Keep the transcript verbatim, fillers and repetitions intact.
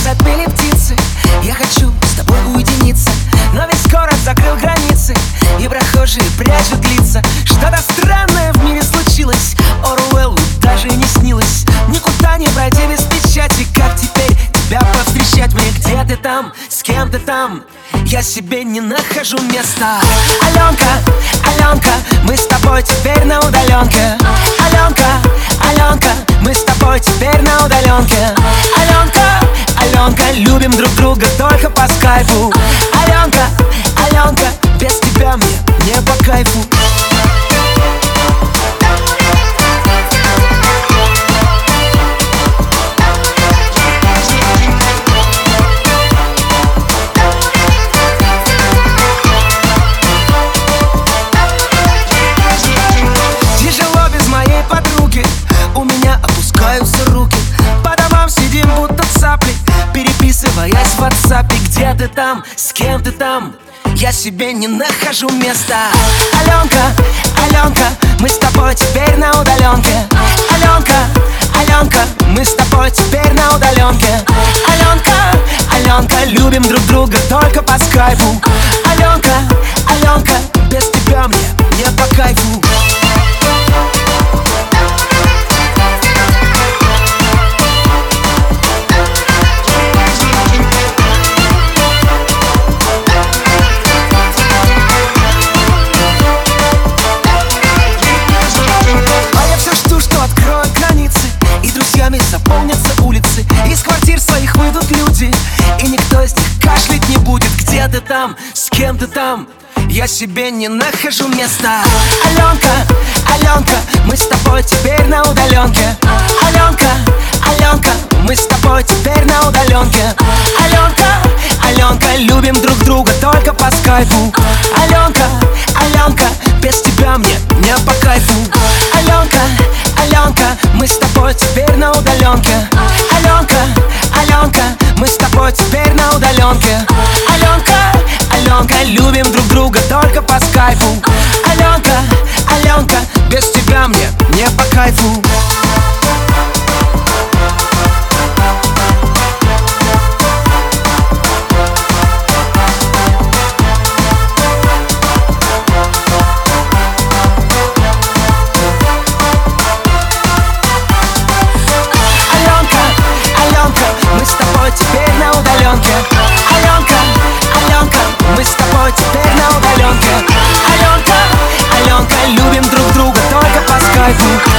затмили птицы. Я хочу с тобой уединиться, но весь город закрыл границы, и прохожие прячут лица. Что-то странное в мире случилось, Оруэллу даже не снилось. Никуда не пройти без печати. Как теперь тебя повстречать мне? Где ты там? С кем ты там? Я себе не нахожу места. Аленка, Аленка, мы с тобой теперь на удаленке. Аленка, Аленка, мы с тобой теперь на удаленке. Аленка, Аленка, любим друг друга только по скайпу. Аленка, Аленка, без тебя мне не по кайфу. Переписываясь в ватсапе, где ты там, с кем ты там? Я себе не нахожу места. Аленка, Аленка, мы с тобой теперь на удаленке. Аленка, Аленка, мы с тобой теперь на удаленке. Аленка, Аленка, любим друг друга только по скайпу. Аленка, Аленка, без тебя мне не по кайфу. Заполнятся улицы, из квартир своих выйдут люди, и никто из них кашлять не будет. Где ты там, с кем ты там? Я себе не нахожу места. Аленка, Аленка, мы с тобой теперь на удаленке. Аленка, Аленка, мы с тобой теперь на удаленке. Аленка, Аленка, любим друг друга только по скайпу. Аленка, Аленка, без тебя мне не по кайфу. Аленка, Аленка, мы с тобой теперь на удаленке. Аленка, Аленка, мы с тобой теперь на удаленке. Аленка, Аленка, любим друг друга только по скайпу. Аленка, Аленка, без тебя мне не по кайфу. Мы с тобой теперь на удаленке. Аленка, Аленка, мы с тобой теперь на удаленке. Аленка, Аленка, любим друг друга только по скайпу.